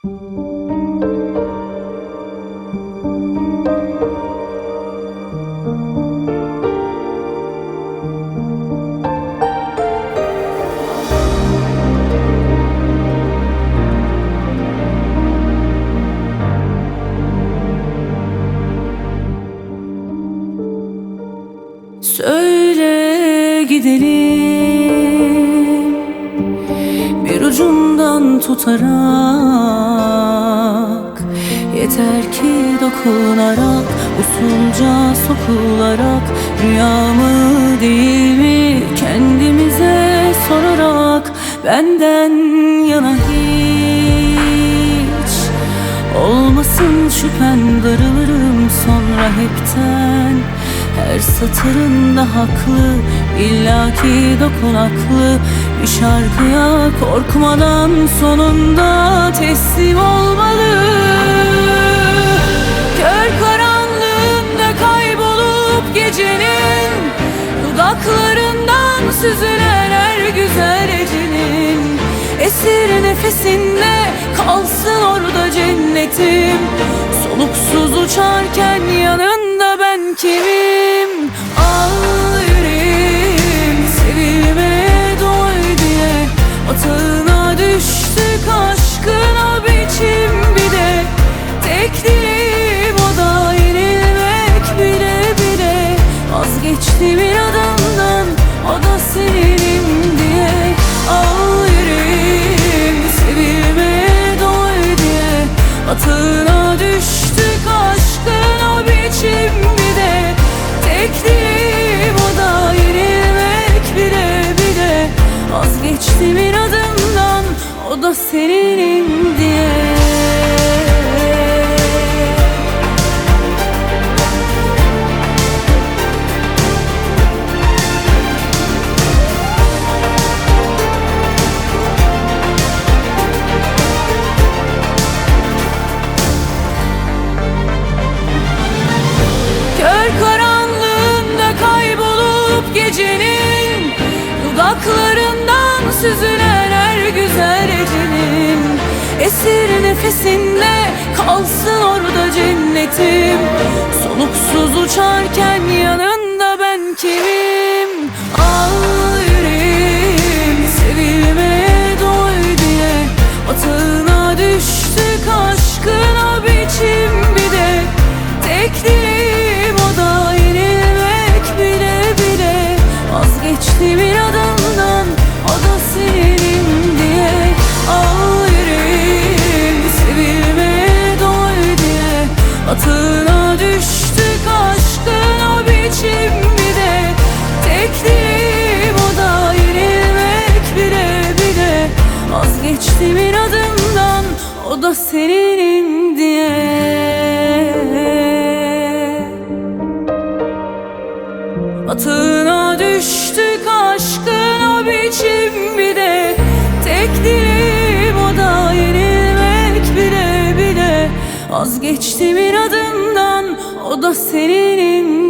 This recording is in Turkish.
Söyle gidelim bir ucundan tutarak, yeter ki dokunarak, usulca sokularak, rüyamı değil mi kendimize sorarak, benden yana hiç olmasın şüphen, darılırım sonra hepten. Her satırında haklı, illaki dokunaklı bir şarkıya korkmadan sonunda teslim olmalı. Kör karanlığında kaybolup gecenin, dudaklarından süzülen her güzel ecenin, esir nefesinde kalsın orada cennetim. Soluksuz uçarken yanında ben kimim? Al yüreğim sevilmeye doy diye, atağına düştük aşkın o biçim bir de. Tek dileğim o da yenilmek bile bile, vazgeçtim inadımdan o da seninim diye. Al yüreğim sevilmeye doy diye, atağına düştük aşkın o biçim bir de. Tek dileğim o da yenilmek bile bile, vazgeçtim inadımdan o da seninim diye. Gecenin, dudaklarından süzülen her güzel ecenin, esir nefesinde kalsın orada cennetim. Soluksuz uçarken yanında ben kimim? Al yüreğim sevilmeye doy diye, atağına düştük aşkın o biçim bir de. Tek dileğim o da yenilmek bile bile, vazgeçtim inadımdan o da seninim diye. Al yüreğim sevilmeye doy diye, atağına düştük aşkın o biçim bir de. Tek dileğim o da yenilmek bile bile, vazgeçtim inadımdan o da seninim diye. Atağına düştük aşkın o biçim bir de. Tek dileğim o da yenilmek bile bile, vazgeçtim inadımdan o da seninim